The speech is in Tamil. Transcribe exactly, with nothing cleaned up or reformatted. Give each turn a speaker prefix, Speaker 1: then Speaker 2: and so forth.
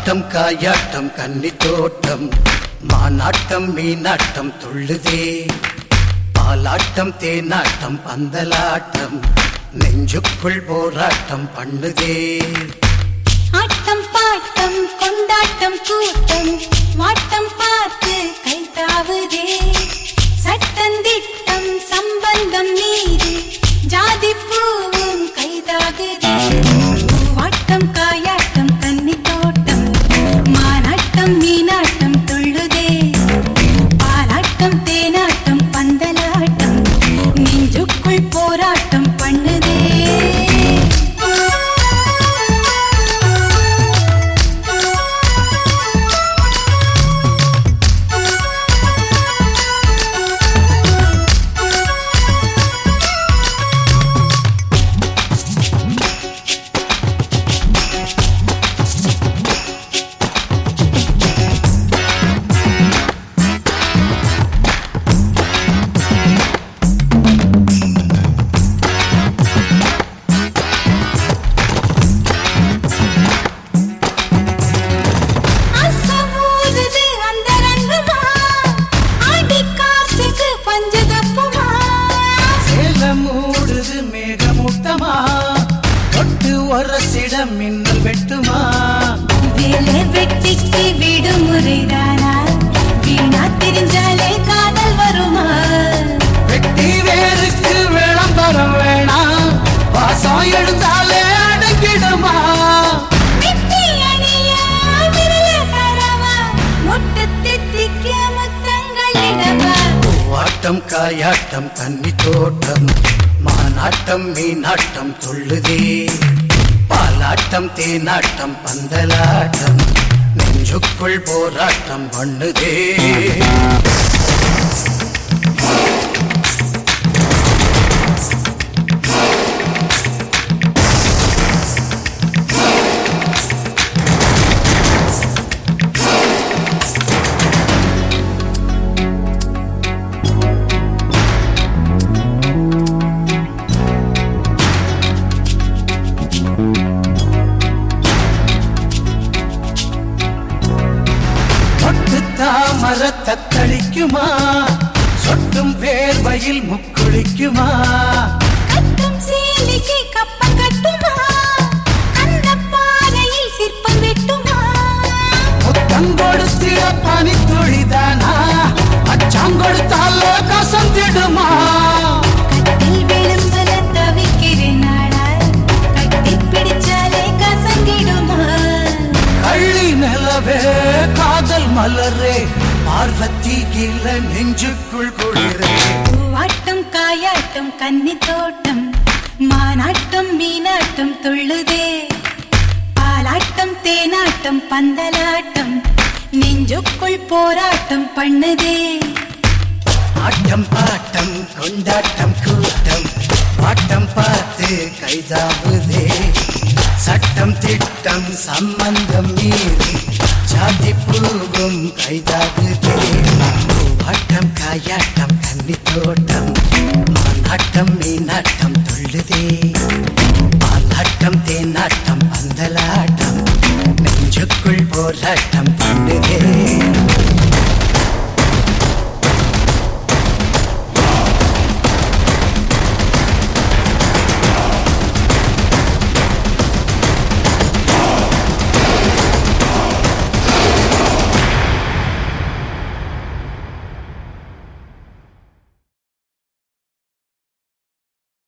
Speaker 1: ஆட்டம் காயாட்டம் கன்னி தோட்டம் மானாட்டம் மீனாட்டம் துள்ளுதே பாலாட்டம் தேனாட்டம் பந்தலாட்டம் நெஞ்சுக்குள் போராட்டம் பண்ணுதே
Speaker 2: ஆட்டம் பாட்டம் கொண்டாட்டம் கூட்டம் வாட்டம் பார்த்து கை தாவுதே சட்டந்திட்டம் சம்பந்தம் மீது ஜாதி பூவும் கைதாகுதே வாட்டம் காயாட்டம் கன்னி தோட்டம் மானாட்டம் மீனாட்டம் துள்ளுதே பாலாட்டம் தேனாட்டம் பந்தலாட்டம் நெஞ்சுக்குள் போராட்டம் பண்ணுதே
Speaker 1: மின்னல் வெட்டுமா
Speaker 2: வேலை வெட்டிக்கு விடுமுறைதானா வீணா தெரிஞ்சாலே காதல் வருமா
Speaker 1: வெட்டி வேருக்கு விளம்பரம் வேணா வாசம் எழுந்தாலே அடங்கிடுமா
Speaker 2: வெட்டி அணிய விரல தரவா முட்டு தித்திக்க முத்தங்கள் இடவா
Speaker 1: ஆட்டம் காயாட்டம் கன்னி தோட்டம் மானாட்டம் மீனாட்டம் துள்ளுதே பாலாட்டம் தேனாட்டம் பந்தலாட்டம் நெஞ்சுக்குள் போராட்டம் பண்ணுதே தாமரத்தை தளிக்குமா சொட்டும் வேர்வையில் முக்குளிக்குமா
Speaker 2: கட்டும் சீலிக்கு கப்பம் கட்டுமா அந்த பாறையில் சிற்பம் வெட்டுமா
Speaker 1: முத்தம் கொடுத்திட பனி துளிதானா அச்சம் கொடுத்தாலே கசந்திடுமா
Speaker 2: கட்டில் விழும்பல தவிக்கிறேன் நாடா கட்டி பிடிச்சாலே கசங்கிடுமா
Speaker 1: கள்ளி நிலவே காதல் மலரே பார்வதி கீழ நெஞ்சுக்குள் குளிரே
Speaker 2: வாட்டம் காயாட்டம் கன்னி தோட்டம் மானாட்டம் மீனாட்டம் துள்ளுதே பாலாட்டம் தேனாட்டம் பந்தலாட்டம் நெஞ்சுக்குள் போராட்டம் பண்ணுதே
Speaker 1: ஆட்டம் பாட்டம் கொண்டாட்டம் கூட்டம் வாட்டம் பார்த்து கைதாவுதே சட்டம் திட்டம் சம்பந்தம் மீறி ஜாதி பூவும் கைதாகுதே ஆட்டம் காயாட்டம் கன்னி தோட்டம் மானாட்டம் மீனாட்டம் துள்ளுதே பாலாட்டம் தேனாட்டம் பந்தலாட்டம் நெஞ்சுக்குள் போராட்டம்